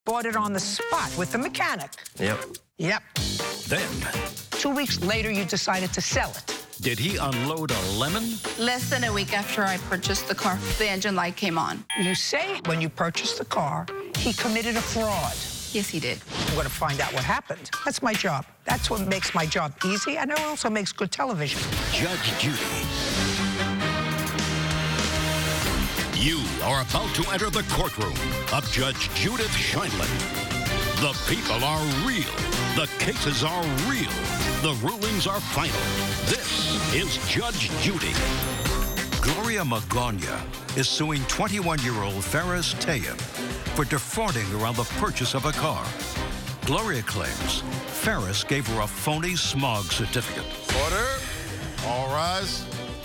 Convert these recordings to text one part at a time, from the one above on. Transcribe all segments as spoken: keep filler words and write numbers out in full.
bought it on the spot with the mechanic. Yep. Yep. Then, Two weeks later, you decided to sell it. did he unload a lemon? Less than a week after I purchased the car, the engine light came on. You say when you purchased the car, he committed a fraud. Yes, he did. I'm going to find out what happened. That's my job. That's what makes my job easy, and it also makes good television. Judge Judy. You are about to enter the courtroom of Judge Judith Scheindlin. The people are real. The cases are real. The rulings are final. This is Judge Judy. Gloria Magana is suing twenty-one-year-old Ferris Tayeb for defrauding her on the purchase of a car. Gloria claims Ferris gave her a phony smog certificate. Order. All rise.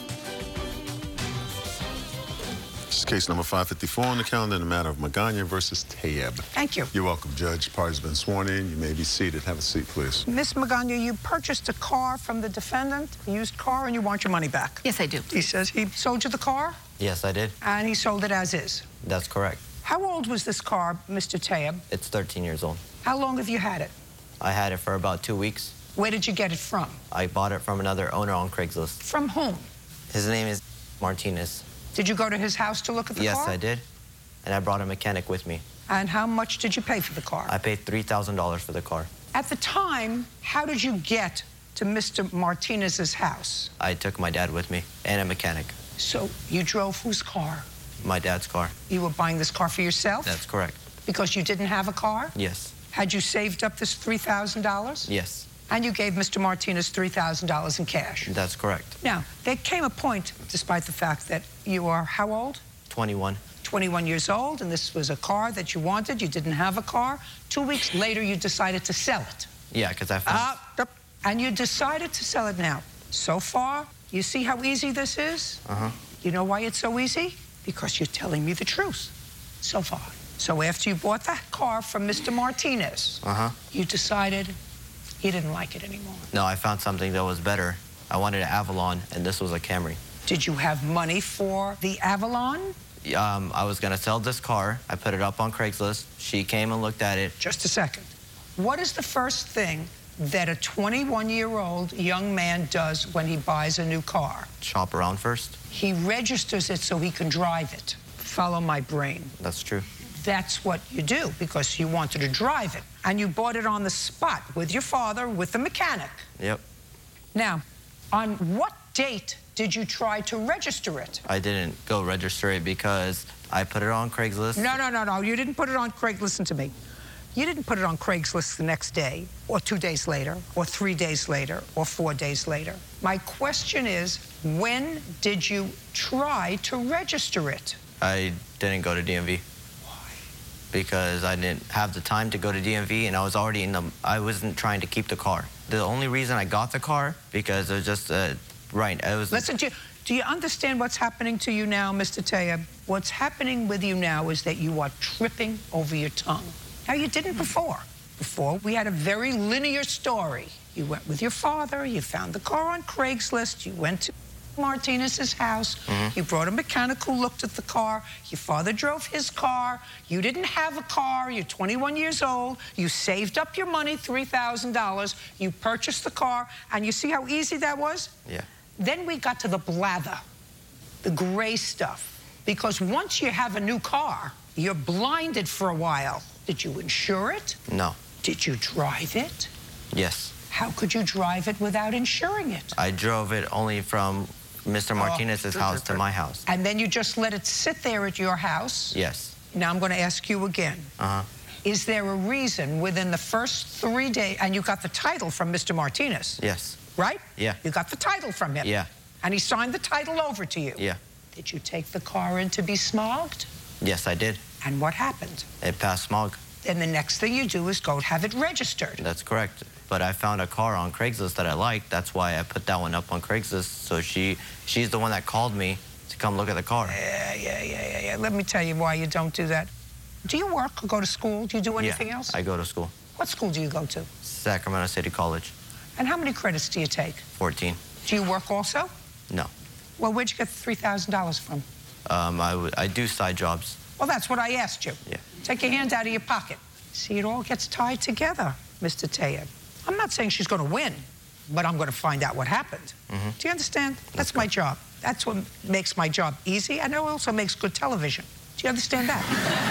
This is case number five fifty-four on the calendar in the matter of Magana versus Tayeb. Thank you. You're welcome, Judge. Party's been sworn in. You may be seated. Have a seat, please. Miss Magana, you purchased a car from the defendant, a used car, and you want your money back. Yes, I do. He says he sold you the car, Yes, I did. and he sold it as is. That's correct. How old was this car, Mister Tayeb? It's thirteen years old. How long have you had it? I had it for about two weeks. Where did you get it from? I bought it from another owner on Craigslist. From whom? His name is Martinez. Did you go to his house to look at the Yes, car? I did. And I brought a mechanic with me. And how much did you pay for the car? I paid three thousand dollars for the car. At the time, how did you get to Mister Martinez's house? I took my dad with me and a mechanic. So you drove whose car? My dad's car. You were buying this car for yourself? That's correct. Because you didn't have a car? Yes. Had you saved up this three thousand dollars? Yes. And you gave Mister Martinez three thousand dollars in cash? That's correct. Now, there came a point, despite the fact that you are how old? twenty-one. twenty-one years old, and this was a car that you wanted. You didn't have a car. Two weeks later, you decided to sell it. Yeah, because I found... Ah, and you decided to sell it now. So far, you see how easy this is? Uh-huh. You know why it's so easy? Because you're telling me the truth. So far. So after you bought that car from Mister Martinez, Uh-huh. you decided you didn't like it anymore. No, I found something that was better. I wanted an Avalon, and this was a Camry. Did you have money for the Avalon? Um, I was going to sell this car. I put it up on Craigslist. She came and looked at it. Just a second. What is the first thing that a twenty-one-year-old young man does when he buys a new car? Shop around first. He registers it so he can drive it. Follow my brain. That's true. That's what you do because you wanted to drive it. And you bought it on the spot with your father, with the mechanic. Yep. Now, on what date did you try to register it? I didn't go register it because I put it on Craigslist. No, no, no, no. You didn't put it on Craigslist. Listen to me. You didn't put it on Craigslist the next day, or two days later, or three days later, or four days later. My question is, when did you try to register it? I didn't go to D M V. Why? Because I didn't have the time to go to D M V, and I was already in the... I wasn't trying to keep the car. The only reason I got the car, because it was just... Uh, right, it was... Listen, do you, do you understand what's happening to you now, Mister Tayeb? What's happening with you now is that you are tripping over your tongue. Now, you didn't before. Before, we had a very linear story. You went with your father, you found the car on Craigslist, you went to Martinez's house, Mm-hmm. you brought a mechanic who looked at the car, your father drove his car, you didn't have a car, you're twenty-one years old, you saved up your money, three thousand dollars, you purchased the car, and you see how easy that was? Yeah. Then we got to the blather, the gray stuff. Because once you have a new car, you're blinded for a while. Did you insure it? No. Did you drive it? Yes. How could you drive it without insuring it? I drove it only from Mister Martinez's Oh, house to my house. And then you just let it sit there at your house? Yes. Now I'm going to ask you again. Uh-huh. Is there a reason within the first three days, and you got the title from Mister Martinez? Yes. Right? Yeah. You got the title from him? Yeah. And he signed the title over to you? Yeah. Did you take the car in to be smogged? Yes, I did. And what happened? It passed smog. Then the next thing you do is go have it registered. That's correct. But I found a car on Craigslist that I liked. That's why I put that one up on Craigslist. So she, she's the one that called me to come look at the car. Yeah, yeah, yeah, yeah, yeah. Let me tell you why you don't do that. Do you work or go to school? Do you do anything yeah, else? I go to school. What school do you go to? Sacramento City College. And how many credits do you take? fourteen. Do you work also? No. Well, where'd you get the three thousand dollars from? Um, I, w I do side jobs. Well, that's what I asked you. Yeah. Take your hand out of your pocket. See, it all gets tied together, Mister Tayeb. I'm not saying she's going to win, but I'm going to find out what happened. Mm-hmm. Do you understand? That's my job. That's what makes my job easy, and it also makes good television. Do you understand that?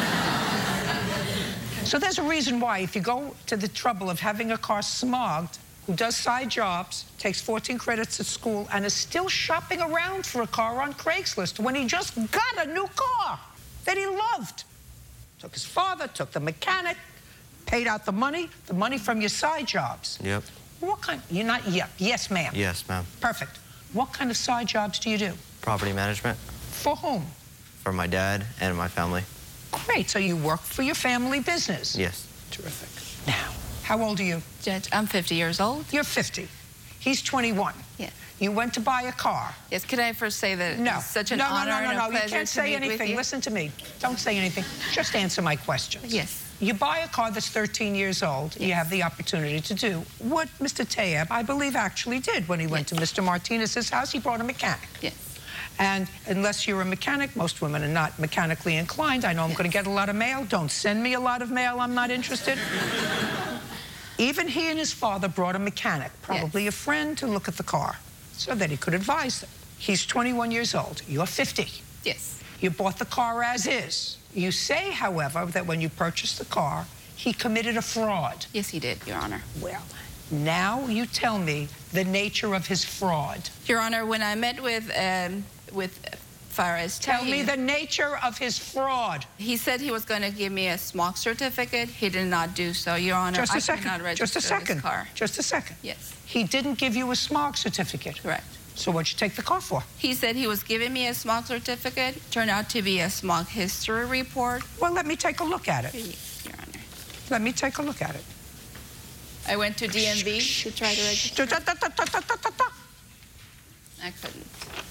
So there's a reason why, if you go to the trouble of having a car smogged, who does side jobs, takes fourteen credits at school, and is still shopping around for a car on Craigslist when he just got a new car that he loved. Took his father, took the mechanic, paid out the money, the money from your side jobs. Yep. What kind? You're not, yep. Yes, ma'am. Yes, ma'am. Perfect. What kind of side jobs do you do? Property management For whom? for my dad and my family. Great. So you work for your family business. Yes. Terrific. Now, how old are you? Judge, I'm fifty years old. You're fifty. He's twenty-one. Yes. You went to buy a car. Yes, could I first say that No. it's such an no, honor no, no, no, and a no. You pleasure can't to say meet with anything. you. Listen to me. Don't say anything. Just answer my questions. Yes. You buy a car that's thirteen years old. You Yes. have the opportunity to do what Mister Tayeb, I believe, actually did when he went to Yes. Mister Martinez's house. He brought a mechanic. Yes. And unless you're a mechanic, most women are not mechanically inclined. I know I'm Yes. going to get a lot of mail. Don't send me a lot of mail. I'm not interested. Even he and his father brought a mechanic, probably Yes. a friend, to look at the car so that he could advise them. He's twenty-one years old. You're fifty. Yes. You bought the car as is. You say, however, that when you purchased the car, he committed a fraud. Yes, he did, Your Honor. Well, now you tell me the nature of his fraud. Your Honor, when I met with um, with Faraz Tell me Tayyib, the nature of his fraud. he said he was going to give me a smog certificate. He did not do so, Your Honor. Just a I second. cannot register Just a second. this car. Just a second. Yes, He didn't give you a smog certificate. correct. So what'd you take the car for? He said he was giving me a smog certificate. Turned out to be a smog history report. Well, let me take a look at it. Your Honor. Let me take a look at it. I went to D M V to try to register. Da, da, da, da, da, da, da, da. I couldn't.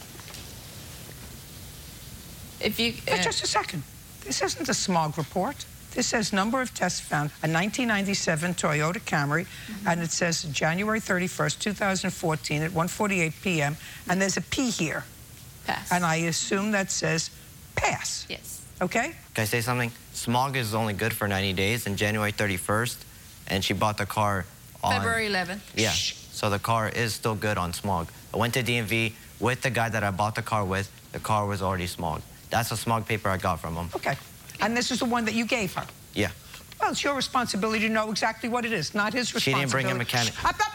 If you... But uh, just a second. This isn't a smog report. This says number of tests found, a nineteen ninety-seven Toyota Camry, Mm-hmm. and it says January thirty-first, two thousand fourteen at one forty-eight p m and there's a P here, pass. and I assume that says pass. Yes. Okay? Can I say something? Smog is only good for ninety days, and January thirty-first, and she bought the car on... February eleventh. Yeah, so the car is still good on smog. I went to D M V with the guy that I bought the car with. The car was already smog. That's the smog paper I got from him. Okay. And this is the one that you gave her. Yeah. Well, it's your responsibility to know exactly what it is, not his She responsibility. didn't bring a mechanic. Up, up.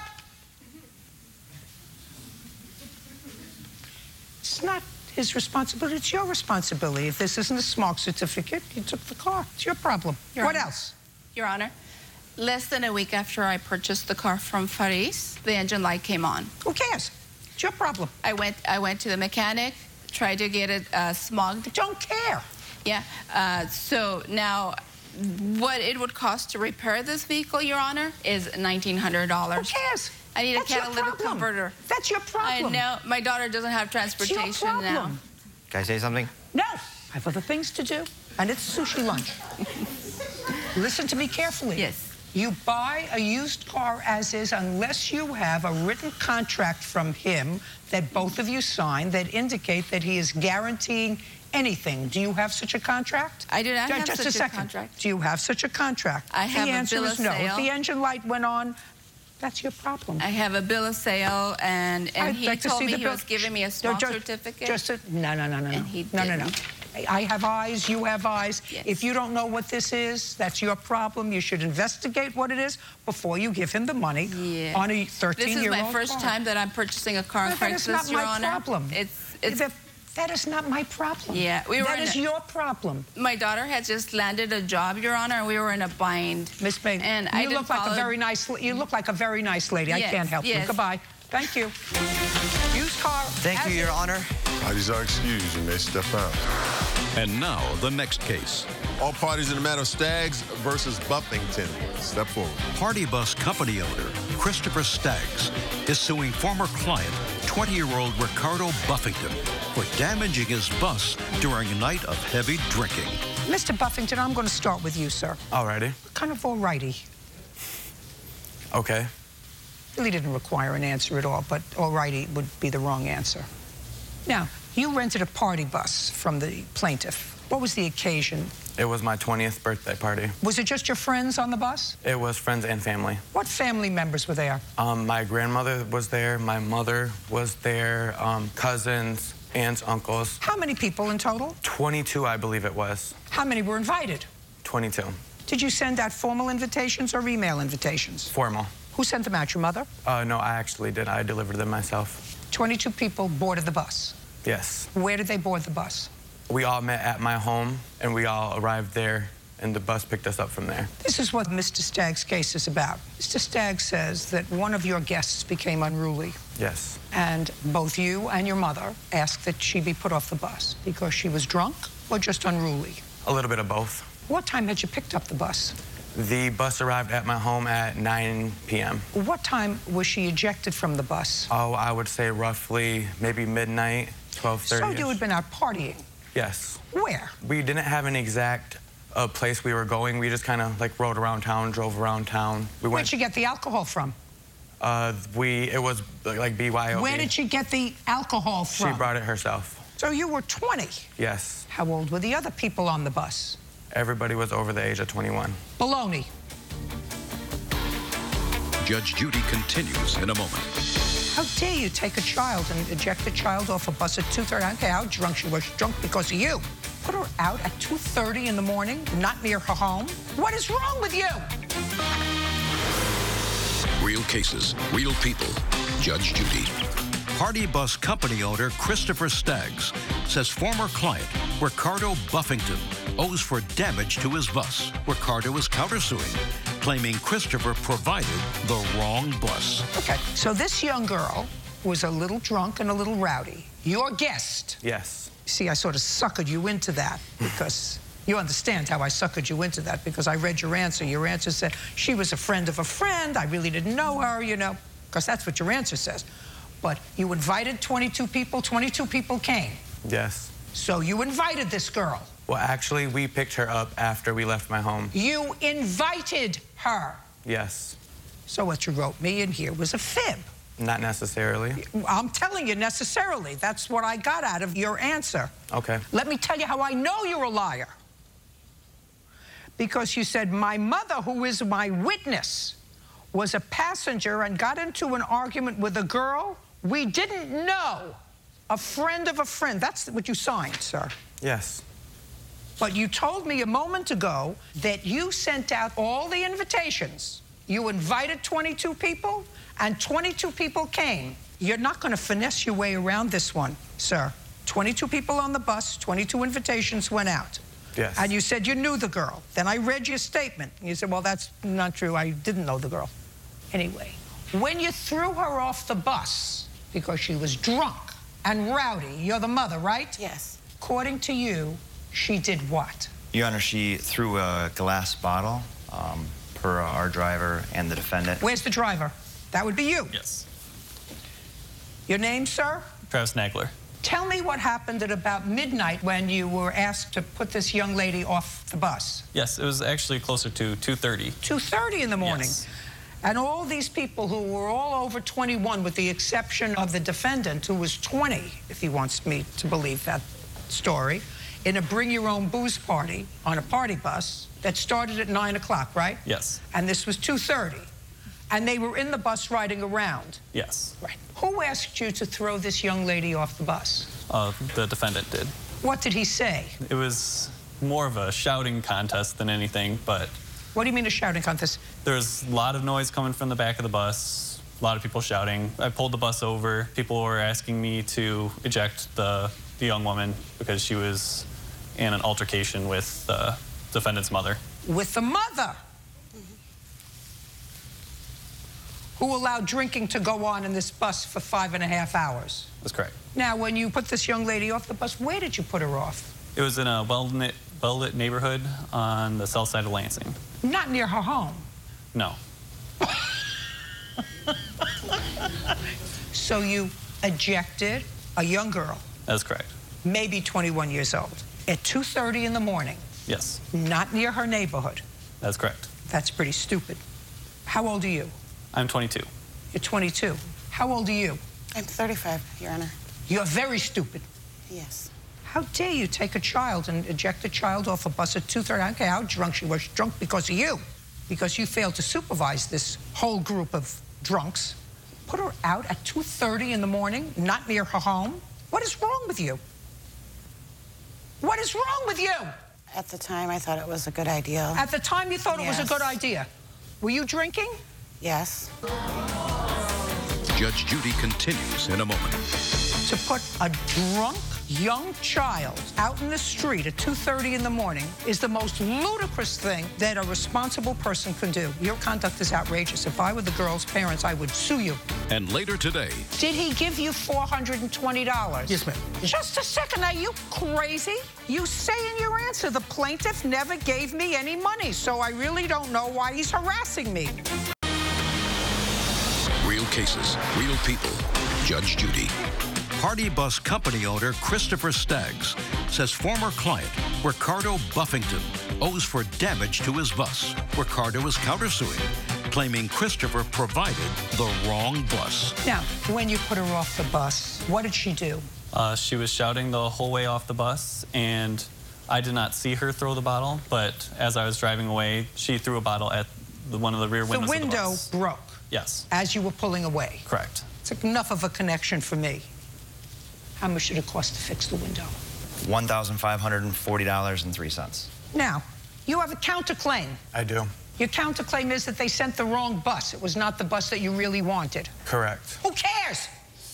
It's not his responsibility, it's your responsibility. If this isn't a smog certificate, you took the car. It's your problem. Your What Honor. else? Your Honor, less than a week after I purchased the car from Faris, the engine light came on. Who cares? It's your problem. I went, I went to the mechanic, tried to get it uh, smogged. Don't care. Yeah. Uh, so now, what it would cost to repair this vehicle, Your Honor, is nineteen hundred dollars. Who cares? I need That's a your catalytic problem. converter. That's your I problem. know. My daughter doesn't have It's your transportation now. problem. Can I say something? No, I have other things to do, and it's sushi lunch. Listen to me carefully. Yes. You buy a used car as is unless you have a written contract from him that both of you sign that indicate that he is guaranteeing anything. Do you have such a contract? I do not Ju- have just such a a second. contract. Do you have such a contract? I have the a answer bill is of no. If sale. the engine light went on, that's your problem. I have a bill of sale, and, and I'd he like to told see me the he bill. was giving me a Shh, small just- certificate. Just a, no, no, no, no, no. And he no, no, no. didn't. I have eyes, you have eyes. Yes. If you don't know what this is, that's your problem. You should investigate what it is before you give him the money Yeah. on a This is thirteen-year-old my first car. time that I'm purchasing a car on But that is not Craigslist, Your my Honor. problem. It's, it's That- that is not my problem. Yeah, we were That in is a- your problem. My daughter had just landed a job, Your Honor, and we were in a bind. Miss Bing, And you I didn't look like follow- a very nice. You look like a very nice lady. I Yes, can't help you. yes. Goodbye. Thank you. Used car. Thank as you, Your is. Honor. Parties are excused. You may step out. And now, the next case. All parties in the matter of Staggs versus Buffington. Step forward. Party bus company owner Christopher Staggs is suing former client, twenty-year-old Ricardo Buffington, for damaging his bus during a night of heavy drinking. Mister Buffington, I'm going to start with you, sir. Alrighty. Kind of all righty. Okay. Really didn't require an answer at all, but all righty would be the wrong answer. Now, you rented a party bus from the plaintiff. What was the occasion It was my twentieth birthday party. Was it just your friends on the bus? It was friends and family. What family members were there? Um, my grandmother was there, my mother was there, um, cousins, aunts, uncles. How many people in total? twenty-two, I believe it was. How many were invited? twenty-two. Did you send out formal invitations or email invitations? Formal. Who sent them out, your mother? Uh, no, I actually did. I delivered them myself. twenty-two people boarded the bus. Yes. Where did they board the bus? We all met at my home, and we all arrived there, and the bus picked us up from there. This is what Mister Stagg's case is about. Mister Stagg says that one of your guests became unruly. Yes. And both you and your mother asked that she be put off the bus because she was drunk or just unruly. A little bit of both. What time had you picked up the bus? The bus arrived at my home at nine p m What time was she ejected from the bus? Oh, I would say roughly maybe midnight, twelve thirty. So you had been out partying. Yes. Where? We didn't have an exact uh, place we were going. We just kind of like rode around town, drove around town. We Where'd went. you get the alcohol from? Uh, we it was like B Y O B. Where did she get the alcohol She from? brought it herself. So you were twenty. Yes. How old were the other people on the bus? Everybody was over the age of twenty-one. Baloney. Judge Judy continues in a moment. How dare you take a child and eject a child off a bus at two thirty? I don't care how drunk she was, drunk because of you. Put her out at two thirty in the morning, not near her home? What is wrong with you? Real cases, real people. Judge Judy. Party bus company owner Christopher Staggs says former client Ricardo Buffington owes for damage to his bus. Ricardo is countersuing, claiming Christopher provided the wrong bus. Okay, so this young girl was a little drunk and a little rowdy. Your guest. Yes. See, I sort of suckered you into that because you understand how I suckered you into that because I read your answer. Your answer said she was a friend of a friend. I really didn't know her, you know, because that's what your answer says. But you invited twenty-two people. twenty-two people came. Yes. So you invited this girl. Well, actually, we picked her up after we left my home. You invited her. Yes. So what you wrote me in here was a fib. Not necessarily. I'm telling you necessarily. That's what I got out of your answer. Okay. Let me tell you how I know you're a liar. Because you said, my mother, who is my witness, was a passenger and got into an argument with a girl we didn't know, a friend of a friend. That's what you signed, sir. Yes. But you told me a moment ago that you sent out all the invitations. You invited twenty-two people, and twenty-two people came. You're not going to finesse your way around this one, sir. twenty-two people on the bus, twenty-two invitations went out. Yes. And you said you knew the girl. Then I read your statement. And you said, well, that's not true. I didn't know the girl. Anyway, when you threw her off the bus because she was drunk and rowdy, you're the mother, right? Yes. According to you, she did what? Your Honor, she threw a glass bottle um, per our driver and the defendant. Where's the driver? That would be you. Yes. Your name, sir? Travis Nagler. Tell me what happened at about midnight when you were asked to put this young lady off the bus. Yes, it was actually closer to two thirty. two thirty in the morning. Yes. And all these people who were all over twenty-one, with the exception of the defendant, who was twenty, if he wants me to believe that story, in a bring-your-own-booze party on a party bus that started at nine o'clock, right? Yes. And this was two thirty. And they were in the bus riding around. Yes. Right. Who asked you to throw this young lady off the bus? Uh, the defendant did. What did he say? It was more of a shouting contest than anything, but... What do you mean a shouting contest? There was a lot of noise coming from the back of the bus, a lot of people shouting. I pulled the bus over. People were asking me to eject the, the young woman because she was in an altercation with the defendant's mother. With the mother? Who allowed drinking to go on in this bus for five and a half hours? That's correct. Now, when you put this young lady off the bus, where did you put her off? It was in a well-lit, well-lit neighborhood on the south side of Lansing. Not near her home. No. So you ejected a young girl, That's correct. maybe twenty-one years old, at two thirty in the morning, Yes. not near her neighborhood. That's correct. That's pretty stupid. How old are you? I'm twenty-two. You're twenty-two. How old are you? I'm thirty-five, Your Honor. You're very stupid. Yes. How dare you take a child and eject a child off a bus at two thirty? I don't care how drunk she was. She's drunk because of you. Because you failed to supervise this whole group of drunks. Put her out at two thirty in the morning, not near her home. What is wrong with you? What is wrong with you? At the time, I thought it was a good idea. At the time, you thought Yes. it was a good idea. Were you drinking? Yes. Judge Judy continues in a moment. To put a drunk young child out in the street at two thirty in the morning is the most ludicrous thing that a responsible person can do. Your conduct is outrageous. If I were the girl's parents, I would sue you. And later today, Did he give you four hundred twenty dollars? Yes, ma'am. Just a second, are you crazy? You say in your answer, the plaintiff never gave me any money, so I really don't know why he's harassing me. real cases, real people. Judge Judy. Party bus company owner Christopher Staggs says former client Ricardo Buffington owes for damage to his bus. Ricardo is countersuing, claiming Christopher provided the wrong bus. Now, when you put her off the bus, what did she do? Uh, she was shouting the whole way off the bus, and I did not see her throw the bottle, but as I was driving away, she threw a bottle at the, one of the rear windows The of the window bus. broke Yes, as you were pulling away. correct. It's enough of a connection for me. How much did it cost to fix the window? one thousand five hundred forty dollars and three cents. Now, you have a counterclaim. I do. Your counterclaim is that they sent the wrong bus. It was not the bus that you really wanted. Correct. Who cares?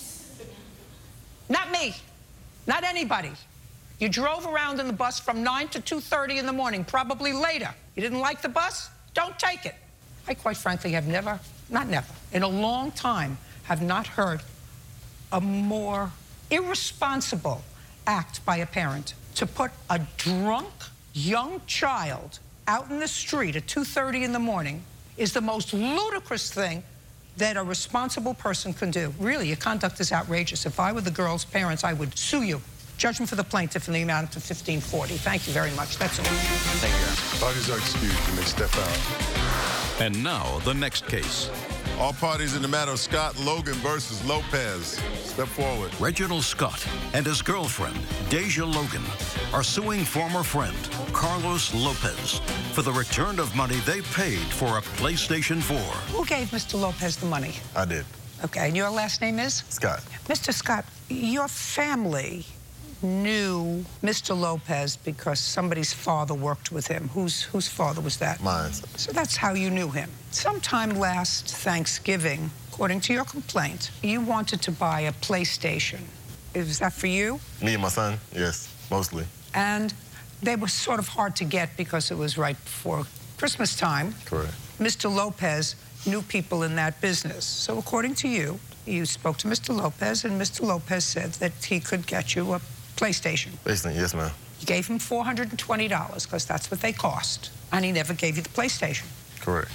Not me. Not anybody. You drove around in the bus from nine to two thirty in the morning, probably later. You didn't like the bus? Don't take it. I quite frankly have never, not never, in a long time, have not heard a more irresponsible act by a parent to put a drunk young child out in the street at two thirty in the morning is the most ludicrous thing that a responsible person can do. Really, your conduct is outrageous. If I were the girl's parents, I would sue you. Judgment for the plaintiff in the amount of fifteen forty. Thank you very much. That's all. Thank you. Parties are excused. You may step out. And now, the next case. All parties in the matter of Scott Logan versus Lopez. Step forward. Reginald Scott and his girlfriend, Deja Logan, are suing former friend Carlos Lopez for the return of money they paid for a PlayStation four. Who gave Mister Lopez the money? I did. Okay, and your last name is? Scott. Mister Scott, your family knew Mister Lopez because somebody's father worked with him. Whose whose father was that? Mine. So that's how you knew him. Sometime last Thanksgiving, according to your complaint, you wanted to buy a PlayStation. Is that for you? Me and my son, yes, mostly. And they were sort of hard to get because it was right before Christmas time. Correct. Mister Lopez knew people in that business. So according to you, you spoke to Mister Lopez, and Mister Lopez said that he could get you a PlayStation. Basically, yes, ma'am. You gave him four hundred twenty dollars because that's what they cost, and he never gave you the PlayStation. Correct.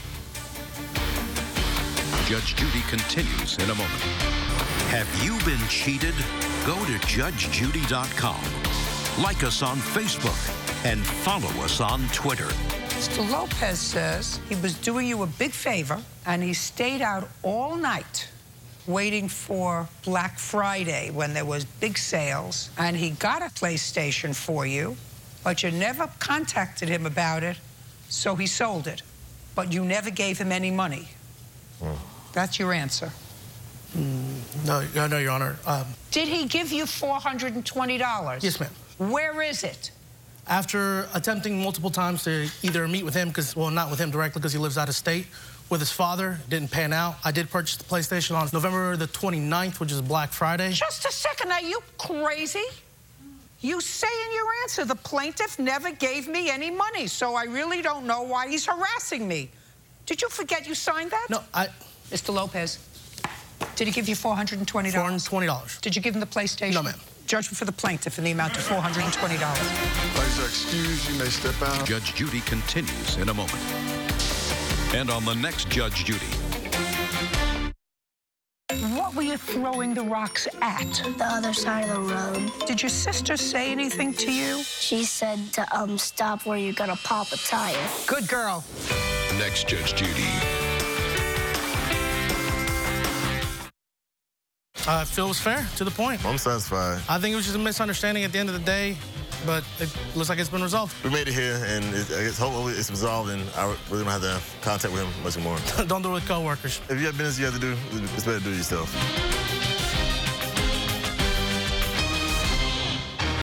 Judge Judy continues in a moment. Have you been cheated? Go to judge judy dot com. Like us on Facebook and follow us on Twitter. Mister Lopez says he was doing you a big favor, and he stayed out all night waiting for Black Friday when there was big sales, and he got a PlayStation for you, but you never contacted him about it, so he sold it. But you never gave him any money. Mm. That's your answer. Mm, no, no, no, Your Honor. Um, Did he give you four hundred twenty dollars? yes, ma'am. Where is it? After attempting multiple times to either meet with him, because, well, not with him directly because he lives out of state, with his father, didn't pan out. I did purchase the PlayStation on November the twenty-ninth, which is Black Friday. Just a second, are you crazy? You say in your answer, the plaintiff never gave me any money, so I really don't know why he's harassing me. Did you forget you signed that? No, I... Mister Lopez, did he give you four hundred twenty dollars? four hundred twenty dollars. Did you give him the PlayStation? No, ma'am. Judgment for the plaintiff in the amount of four hundred twenty dollars. Parties are excused. You may step out. Judge Judy continues in a moment. And on the next Judge Judy. What were you throwing the rocks at? The other side of the road. Did your sister say anything to you? She said to um stop where you're gonna pop a tire. Good girl. Next Judge Judy. I feel it was fair to the point. I'm satisfied. I think it was just a misunderstanding at the end of the day, but it looks like it's been resolved. We made it here, and it, I guess hopefully it's resolved, and I really don't have to have contact with him much more. Don't do it with coworkers. If you have business you have to do, it's better to do it yourself.